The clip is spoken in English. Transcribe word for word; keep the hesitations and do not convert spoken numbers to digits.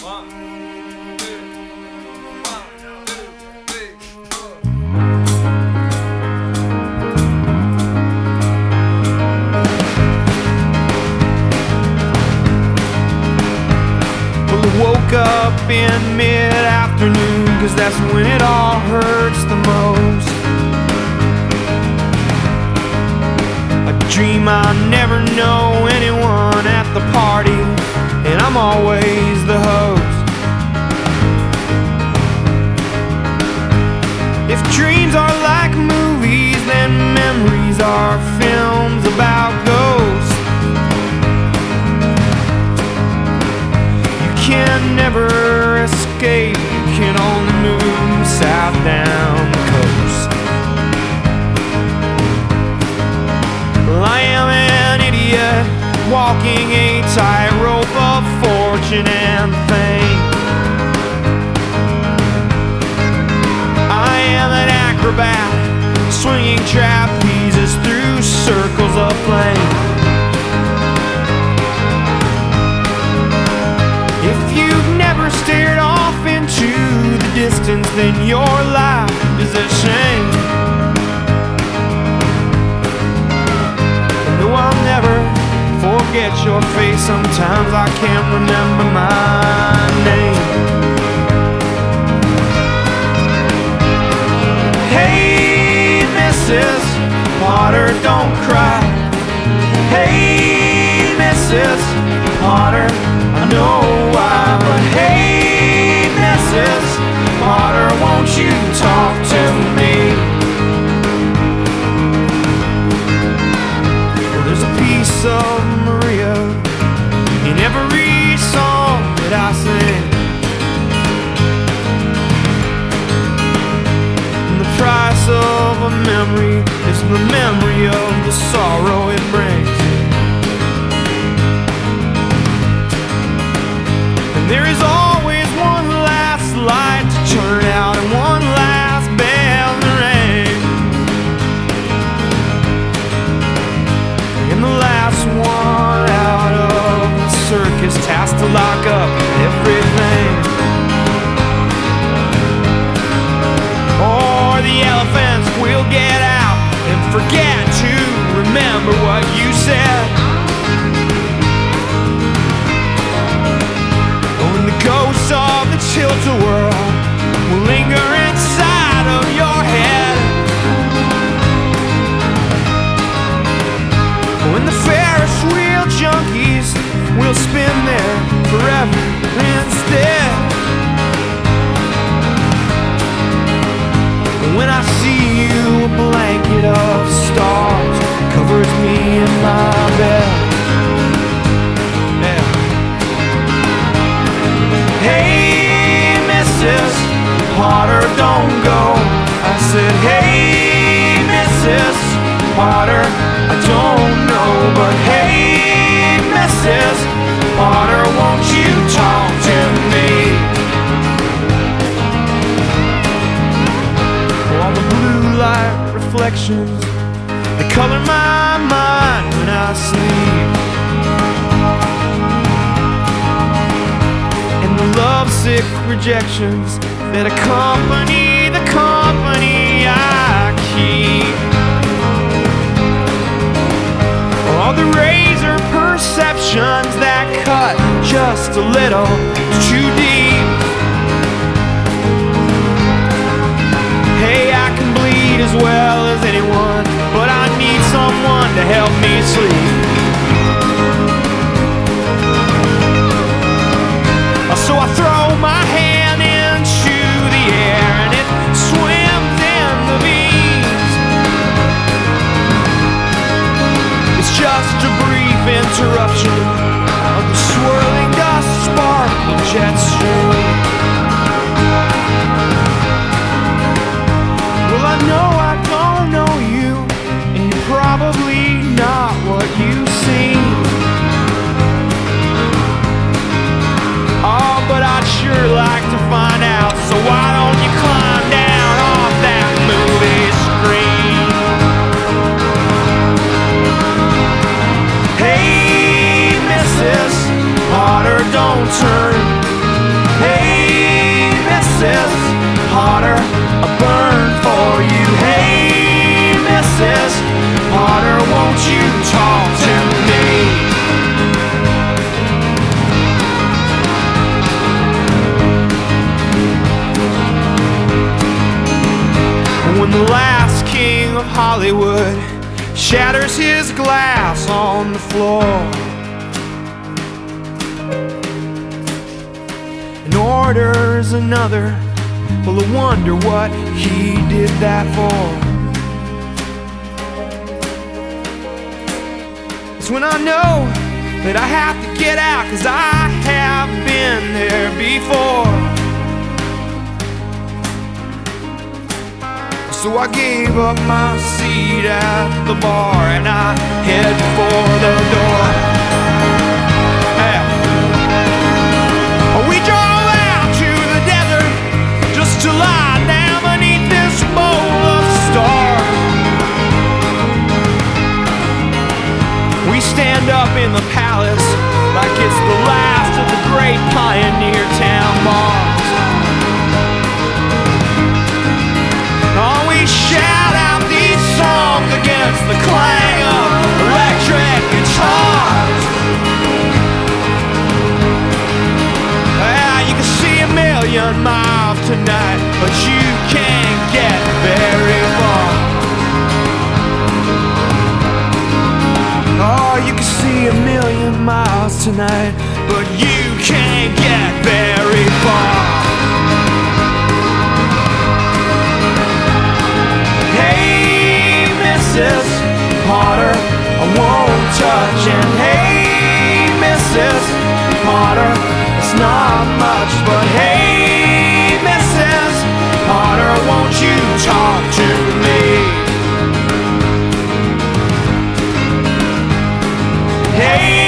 Woke up in mid-afternoon, cause that's when it all hurts the most. I dream I never know anyone at the party, and I'm always the host. If dreams are like movies, then memories are films about ghosts. Can never escape, you can only move south down the coast. Well, I am an idiot walking a tightrope of fortune and fame. I am an acrobat swinging trapezes through circles of flame. If you've never stared off into the distance, then your life is a shame. And though I'll never forget your face, sometimes I can't remember my name. Hey, Missus Potter, don't cry. Hey, Missus Potter, I know why, but hey, Missus Potter, won't you talk to me? Well, there's a piece of Maria in every song that I sing, and the price of a memory is the memory of the sorrow it brings. There is always one last light to turn out and one last bell to ring, and the last one out of the circus has to lock up everything, or the elephants will get out and forget to remember what you said. Ghosts of the tilt-a-whirl will linger inside of your head. When the Ferris wheel junkies will spin there forever instead. When I see you, a blanket of stars covers me in my bed. Hey, Missus Potter, don't go. I said, hey, Missus Potter, I don't know, but hey, Missus Potter, won't you talk to me? All the blue light reflections, they color my mind when I sleep. Lovesick rejections that accompany the company I keep. All the razor perceptions that cut just a little too deep. Hey, I can bleed as well as anyone, but I need someone to help me sleep. So I throw my hand into the air and it swims in the beams. It's just a brief interruption of the swirling dust sparkling jet stream. Well, I know I don't know you, and you're probably not what of Hollywood shatters his glass on the floor and orders another. Well, I wonder what he did that for. It's when I know that I have to get out, 'cause I have been there before. So I gave up my seat at the bar and I head for the door. Hey. We drove out to the desert just to lie down beneath this bowl of stars. We stand up in the palace like it's the last of the great pioneer town bars. Oh, we shout out these songs against the clang of electric guitars. Ah, you can see a million miles tonight, but you can't get very far. Oh, you can see a million miles tonight, but you can't get very far. Hey, Missus Potter, I won't touch. And hey, Missus Potter, it's not much, but hey, Missus Potter, won't you talk to me? Hey,